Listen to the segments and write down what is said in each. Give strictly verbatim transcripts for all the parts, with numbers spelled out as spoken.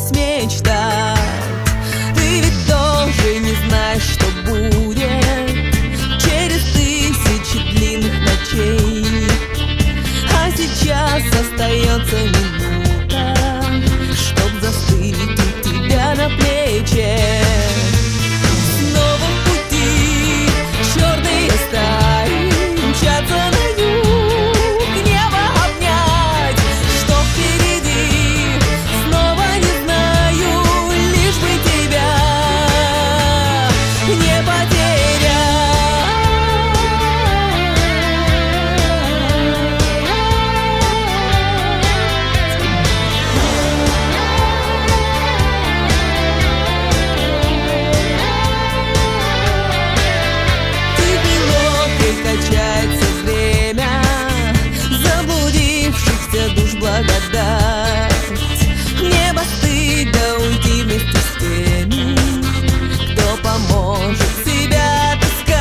осталось мечтать. Ты ведь тоже не знаешь, что будет через тысячи длинных ночей. А сейчас остается минута, чтоб застыть у тебя на плече. Снова в пути черные стаи мчатся на юг, небо обнять, что впереди. Снова не знаю, лишь бы тебя не потерять. Качается время заблудившихся душ благодать. Небо стыд, да уйти вместе с теми, кто поможет себя отыскать.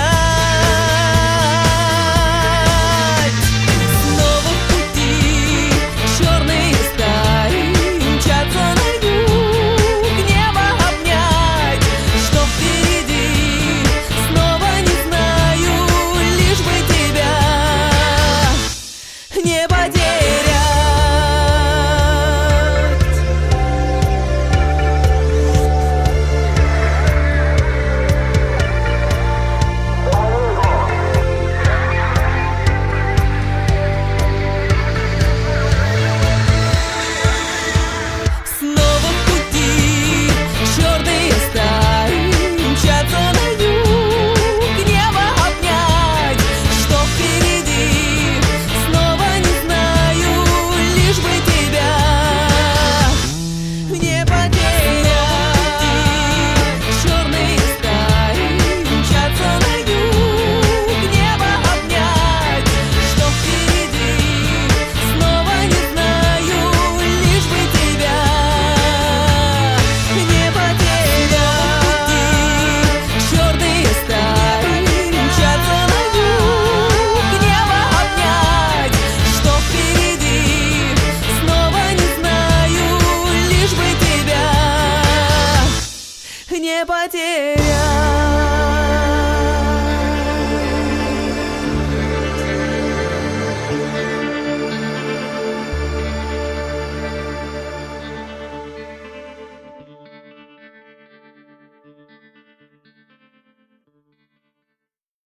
Снова в пути черные стаи мчатся на юг, небо обнять, что впереди. Снова не знаю, лишь бы тебя не потерять. Снова в пути черные стаи мчатся на юг, небо обнять, что впереди. Снова не знаю, лишь бы тебя не потерять. Черные стаи мчатся на юг, небо обнять, что впереди. Снова не знаю, лишь бы тебя не потерять. Черные стаи мчатся на юг, небо обнять, что впереди. Снова не знаю, лишь бы тебя не потерять.